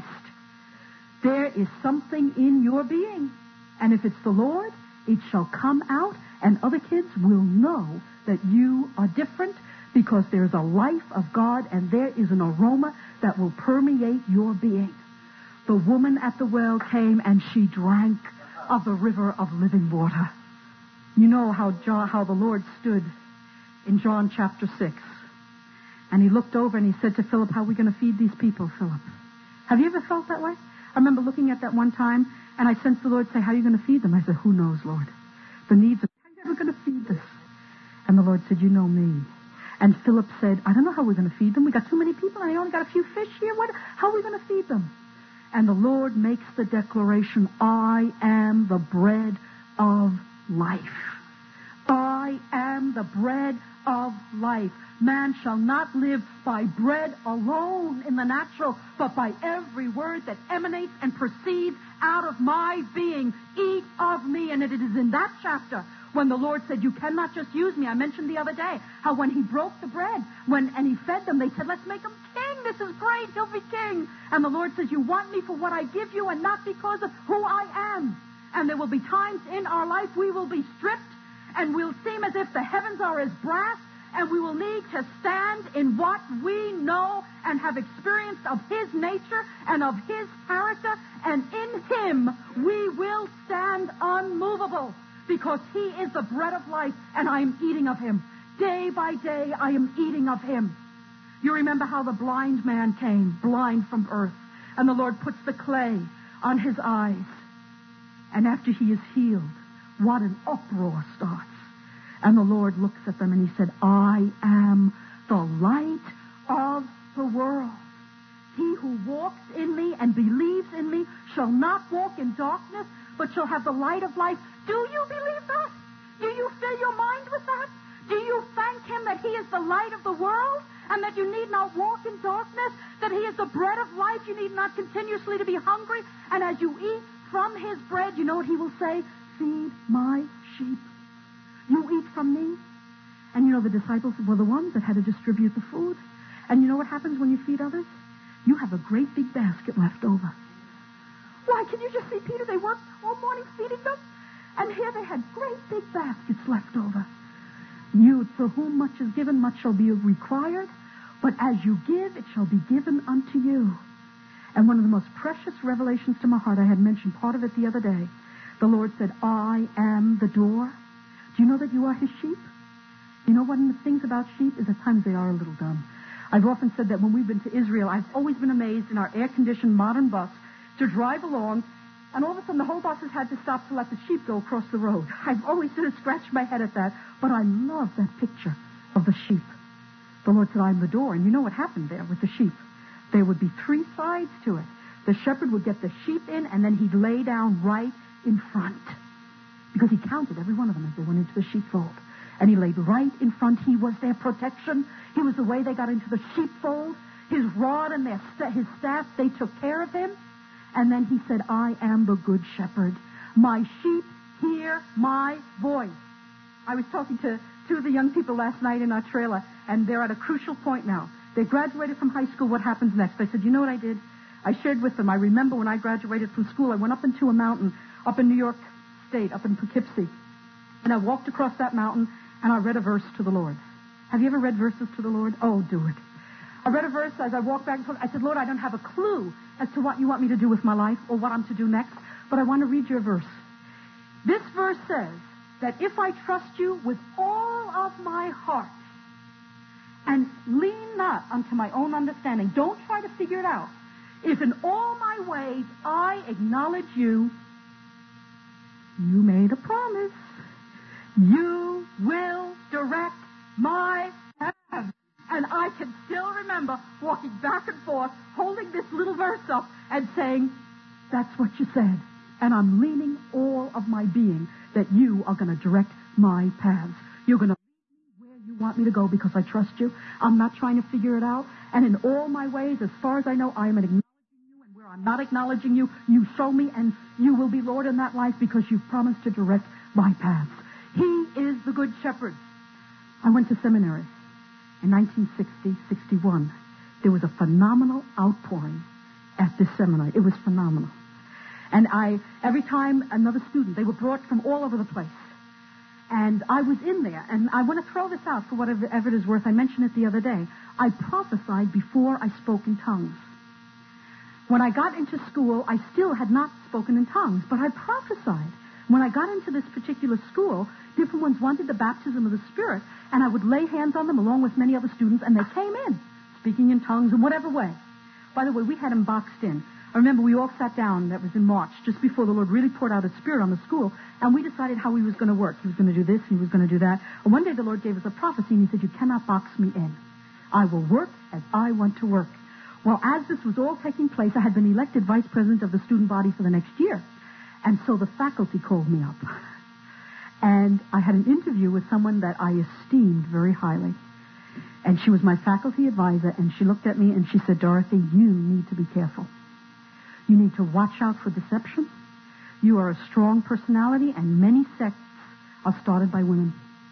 There is something in your being. And if it's the Lord, it shall come out, and other kids will know that you are different because there's a life of God and there is an aroma that will permeate your being. The woman at the well came and she drank of the river of living water. You know how John, how the Lord stood in John chapter six. And he looked over and he said to Philip, how are we going to feed these people, Philip? Have you ever felt that way? I remember looking at that one time and I sensed the Lord say, how are you going to feed them? I said, who knows, Lord? The needs of, how are you ever going to feed this? And the Lord said, you know me. And Philip said, I don't know how we're going to feed them. We got too many people and I only got a few fish here. What, how are we going to feed them? And the Lord makes the declaration, I am the bread of life. I am the bread of life. Man shall not live by bread alone in the natural, but by every word that emanates and proceeds out of my being. Eat of me. And it is in that chapter when the Lord said, you cannot just use me. I mentioned the other day how when he broke the bread when and he fed them, they said, let's make him king. This is great. He'll be king. And the Lord says, you want me for what I give you and not because of who I am. And there will be times in our life we will be stripped and we'll seem as if the heavens are as brass. And we will need to stand in what we know and have experienced of his nature and of his character. And in him we will stand unmovable because he is the bread of life and I am eating of him. Day by day I am eating of him. You remember how the blind man came, blind from birth. And the Lord puts the clay on his eyes. And after he is healed, what an uproar starts. And the Lord looks at them and he said, I am the light of the world. He who walks in me and believes in me shall not walk in darkness, but shall have the light of life. Do you believe that? Do you fill your mind with that? Do you thank him that he is the light of the world and that you need not walk in darkness, that he is the bread of life? You need not continuously to be hungry. And as you eat from his bread, you know what he will say? Feed my sheep. You eat from me. And you know the disciples were the ones that had to distribute the food. And you know what happens when you feed others? You have a great big basket left over. Why, can you just see Peter? They worked all morning feeding them. And here they had great big baskets left over. You, for whom much is given, much shall be required. But as you give, it shall be given unto you. And one of the most precious revelations to my heart, I had mentioned part of it the other day. The Lord said, I am the door. Do you know that you are his sheep? You know, one of the things about sheep is at times they are a little dumb. I've often said that when we've been to Israel, I've always been amazed in our air-conditioned modern bus to drive along, and all of a sudden the whole bus has had to stop to let the sheep go across the road. I've always sort of scratched my head at that, but I love that picture of the sheep. The Lord said, I'm the door. And you know what happened there with the sheep? There would be three sides to it. The shepherd would get the sheep in, and then he'd lay down right in front. Because he counted every one of them as they went into the sheepfold. And he laid right in front. He was their protection. He was the way they got into the sheepfold. His rod and their st- his staff, they took care of him. And then he said, I am the good shepherd. My sheep hear my voice. I was talking to two of the young people last night in our trailer, and they're at a crucial point now. They graduated from high school. What happens next? I said, you know what I did? I shared with them. I remember when I graduated from school, I went up into a mountain up in New York State, up in Poughkeepsie. And I walked across that mountain, and I read a verse to the Lord. Have you ever read verses to the Lord? Oh, do it. I read a verse as I walked back and forth. I said, Lord, I don't have a clue as to what you want me to do with my life or what I'm to do next, but I want to read your verse. This verse says that if I trust you with all of my heart and lean not unto my own understanding, don't try to figure it out. If in all my ways I acknowledge you, you made a promise. You will direct my path. And I can still remember walking back and forth, holding this little verse up and saying, that's what you said. And I'm leaning all of my being that you are going to direct my paths. You're going to lead me where you want me to go because I trust you. I'm not trying to figure it out. And in all my ways, as far as I know, I am acknowledging you. And where I'm not acknowledging you, you show me, and you will be Lord in that life because you've promised to direct my paths. He is the good shepherd. I went to seminary. In nineteen sixty, sixty-one, there was a phenomenal outpouring at this seminary. It was phenomenal. And I, every time another student, they were brought from all over the place. And I was in there, and I want to throw this out for whatever it is worth. I mentioned it the other day. I prophesied before I spoke in tongues. When I got into school, I still had not spoken in tongues, but I prophesied. When I got into this particular school, different ones wanted the baptism of the Spirit, and I would lay hands on them along with many other students, and they came in, speaking in tongues in whatever way. By the way, we had them boxed in. I remember we all sat down, that was in March, just before the Lord really poured out His Spirit on the school, and we decided how He was going to work. He was going to do this, He was going to do that. And one day the Lord gave us a prophecy, and He said, you cannot box me in. I will work as I want to work. Well, as this was all taking place, I had been elected vice president of the student body for the next year. And so the faculty called me up. And I had an interview with someone that I esteemed very highly. And she was my faculty advisor, and she looked at me and she said, Dorothy, you need to be careful. You need to watch out for deception. You are a strong personality, and many sects are started by women.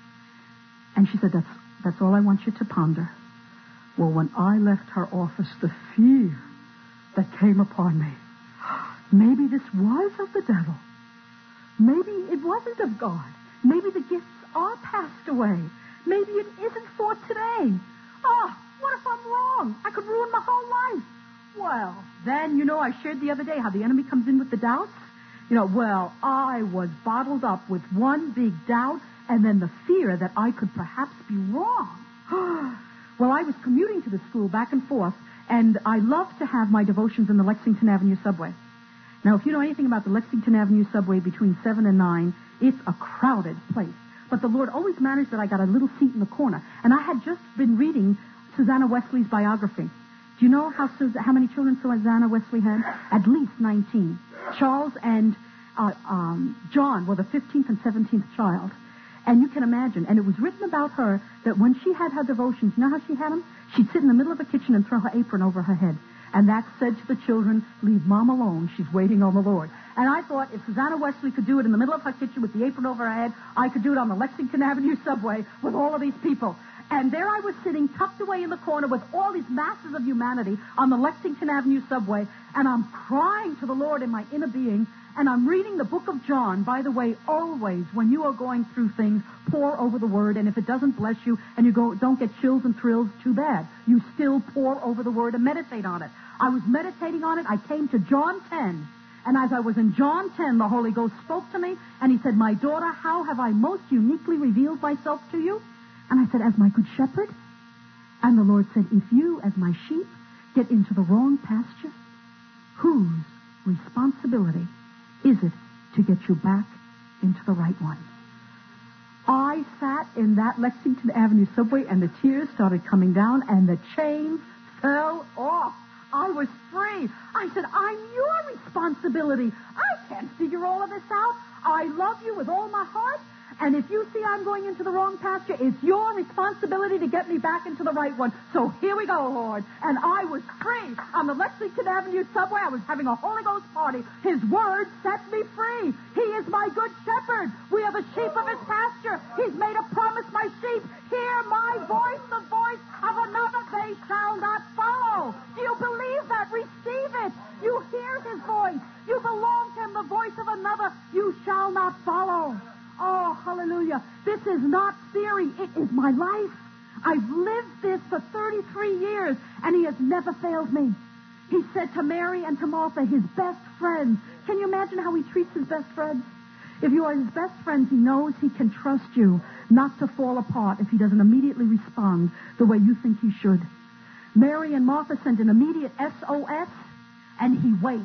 And she said, that's, that's all I want you to ponder. Well, when I left her office, the fear that came upon me, maybe this was of the devil. Maybe it wasn't of God. Maybe the gifts are passed away. Maybe it isn't for today. Oh, what if I'm wrong? I could ruin my whole life. Well, then, you know, I shared the other day how the enemy comes in with the doubts. You know, well, I was bottled up with one big doubt and then the fear that I could perhaps be wrong. Well, I was commuting to the school back and forth, and I love to have my devotions in the Lexington Avenue subway. Now, if you know anything about the Lexington Avenue subway between seven and nine, it's a crowded place. But the Lord always managed that I got a little seat in the corner. And I had just been reading Susanna Wesley's biography. Do you know how Sus- how many children Susanna Wesley had? At least nineteen. Charles and uh, um, John were the fifteenth and seventeenth child. And you can imagine, and it was written about her that when she had her devotions, you know how she had them? She'd sit in the middle of the kitchen and throw her apron over her head. And that said to the children, leave Mom alone. She's waiting on the Lord. And I thought if Susanna Wesley could do it in the middle of her kitchen with the apron over her head, I could do it on the Lexington Avenue subway with all of these people. And there I was sitting tucked away in the corner with all these masses of humanity on the Lexington Avenue subway. And I'm crying to the Lord in my inner being. And I'm reading the book of John. By the way, always when you are going through things, pour over the word. And if it doesn't bless you and you go, don't get chills and thrills, too bad. You still pour over the word and meditate on it. I was meditating on it. I came to John ten. And as I was in John ten, the Holy Ghost spoke to me. And He said, my daughter, how have I most uniquely revealed myself to you? And I said, as my good shepherd. And the Lord said, if you, as my sheep, get into the wrong pasture, whose responsibility is it to get you back into the right one? I sat in that Lexington Avenue subway, and the tears started coming down, and the chains fell off. I was free. I said, I'm your responsibility. I can't figure all of this out. I love you with all my heart. And if you see I'm going into the wrong pasture, it's your responsibility to get me back into the right one. So here we go, Lord. And I was free on the Lexington Avenue subway. I was having a Holy Ghost party. His word set me free. He is my good shepherd. We are the sheep of his pasture. He's made a promise, my sheep. Hear my voice, the voice of another they shall not follow. Do you believe that? Receive it. You hear his voice. You belong to him. The voice of another you shall not follow. Oh, hallelujah. This is not theory. It is my life. I've lived this for thirty-three years, and he has never failed me. He said to Mary and to Martha, his best friends. Can you imagine how he treats his best friends? If you are his best friends, he knows he can trust you not to fall apart if he doesn't immediately respond the way you think he should. Mary and Martha sent an immediate S O S, and he waits.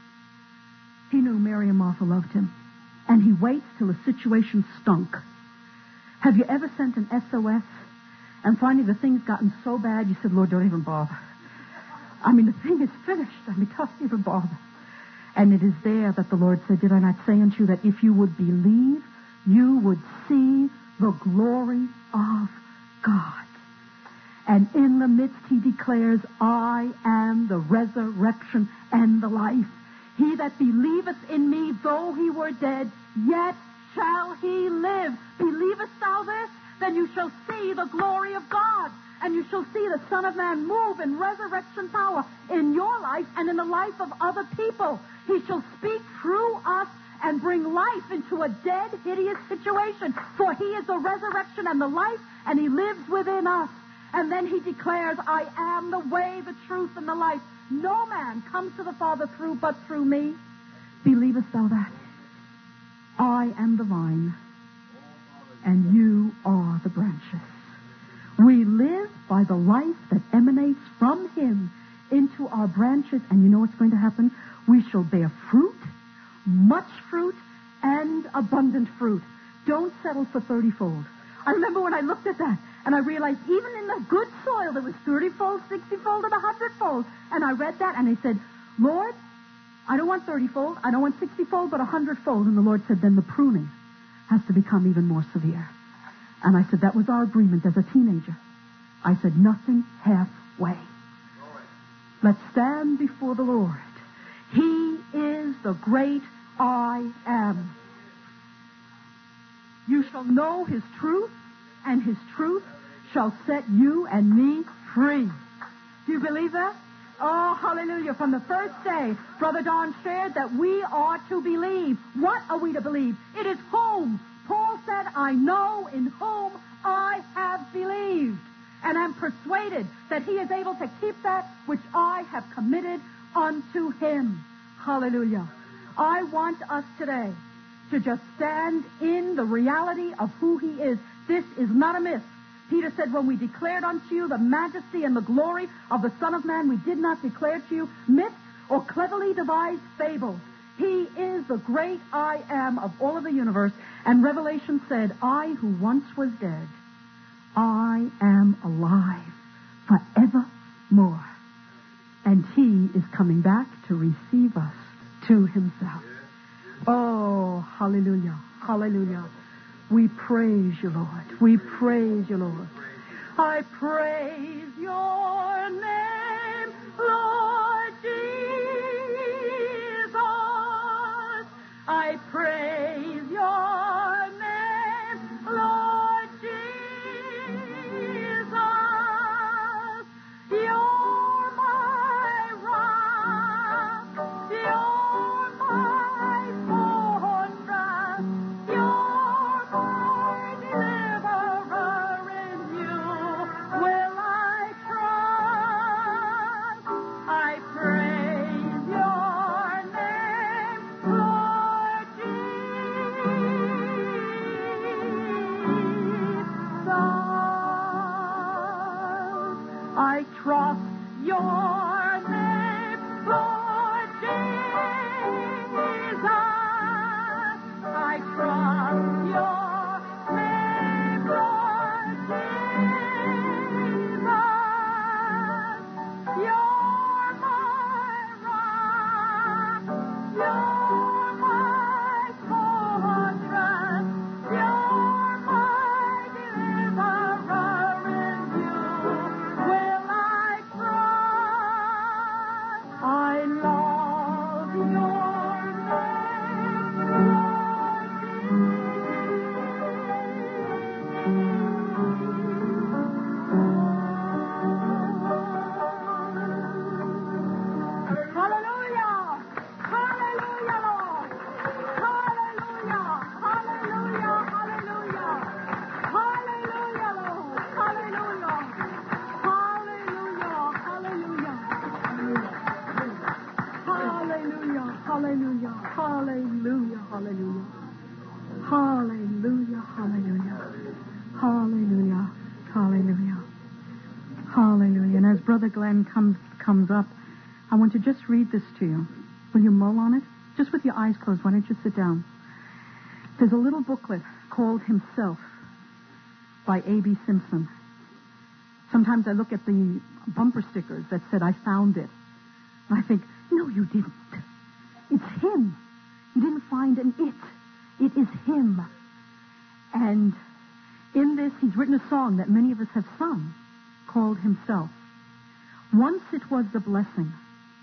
He knew Mary and Martha loved him. And he waits till the situation stunk. Have you ever sent an S O S and finally the thing's gotten so bad you said, Lord, don't even bother. I mean, the thing is finished. I mean, don't even bother. And it is there that the Lord said, did I not say unto you that if you would believe, you would see the glory of God. And in the midst he declares, I am the resurrection and the life. He that believeth in me, though he were dead, yet shall he live. Believest thou this? Then you shall see the glory of God. And you shall see the Son of Man move in resurrection power in your life and in the life of other people. He shall speak through us and bring life into a dead, hideous situation. For he is the resurrection and the life, and he lives within us. And then he declares, I am the way, the truth, and the life. No man comes to the Father through but through me. Believest thou that? I am the vine, and you are the branches. We live by the life that emanates from him into our branches, and you know what's going to happen? We shall bear fruit, much fruit, and abundant fruit. Don't settle for thirty-fold. I remember when I looked at that, and I realized even in the good soil, there was thirty-fold, sixty-fold, and one hundred-fold. And I read that, and I said, Lord, I don't want thirty-fold, I don't want sixty-fold, but one hundred-fold. And the Lord said, then the pruning has to become even more severe. And I said, that was our agreement as a teenager. I said, nothing halfway. Let's stand before the Lord. He is the great I am. You shall know his truth, and his truth shall set you and me free. Do you believe that? Oh, hallelujah. From the first day, Brother Don shared that we are to believe. What are we to believe? It is whom. Paul said, I know in whom I have believed, and am persuaded that he is able to keep that which I have committed unto him. Hallelujah. I want us today to just stand in the reality of who he is. This is not a myth. Peter said, when we declared unto you the majesty and the glory of the Son of Man, we did not declare to you myths or cleverly devised fables. He is the great I am of all of the universe. And Revelation said, I who once was dead, I am alive forevermore. And he is coming back to receive us to himself. Oh, hallelujah, hallelujah. We praise you, Lord. We praise you, Lord. I praise your name, Lord Jesus. I praise your name, Lord Jesus. You're my rock. You're my fortress. You're my deliverer. In you will I trust. I praise your name, Lord Jesus. I trust your name, Lord Jesus. I trust your name, Hallelujah, hallelujah. Hallelujah, hallelujah. Hallelujah, hallelujah. Hallelujah. And as Brother Glenn comes comes up, I want to just read this to you. Will you mull on it? Just with your eyes closed, why don't you sit down? There's a little booklet called Himself by A B Simpson. Sometimes I look at the bumper stickers that said, I found it. And I think, no, you didn't. It's Him. You didn't find an it. It is Him. And in this, he's written a song that many of us have sung called Himself. Once it was the blessing.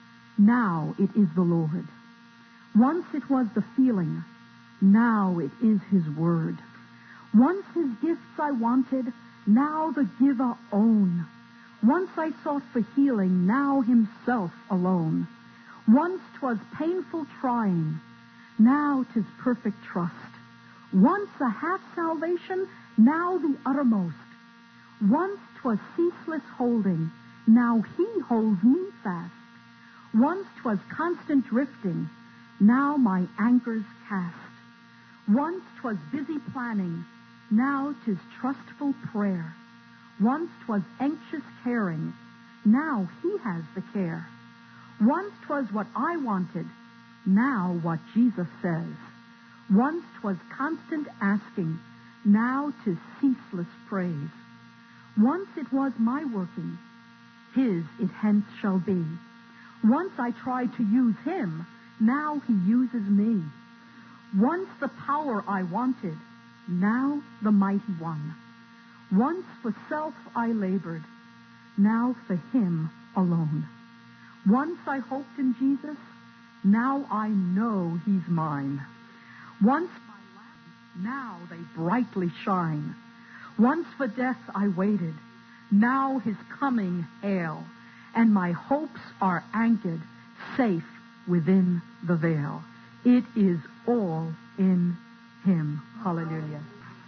Now it is the Lord. Once it was the feeling. Now it is His word. Once His gifts I wanted. Now the giver own. Once I sought for healing. Now Himself alone. Once 'twas painful trying. Now 'tis perfect trust. Once a half salvation. Now the uttermost. Once 'twas ceaseless holding. Now He holds me fast. Once 'twas constant drifting. Now my anchor's cast. Once 'twas busy planning. Now 'tis trustful prayer. Once 'twas anxious caring. Now He has the care. Once 'twas what I wanted. Now what Jesus says. Once 'twas constant asking. Now 'tis ceaseless praise. Once it was my working. His it hence shall be. Once I tried to use Him. Now He uses me. Once the power I wanted. Now the mighty one. Once for self I labored. Now for Him alone. Once I hoped in Jesus. Now I know He's mine. Once my lamps, now they brightly shine. Once for death I waited. Now His coming hail. And my hopes are anchored safe within the veil. It is all in Him. Hallelujah.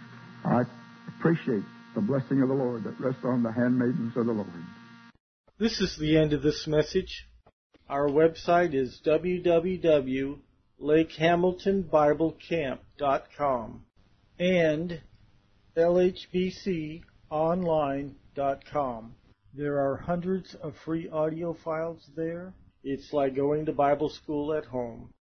I appreciate the blessing of the Lord that rests on the handmaidens of the Lord. This is the end of this message. Our website is w w w dot lake hamilton bible camp dot com and l h b c online dot com. There are hundreds of free audio files there. It's like going to Bible school at home.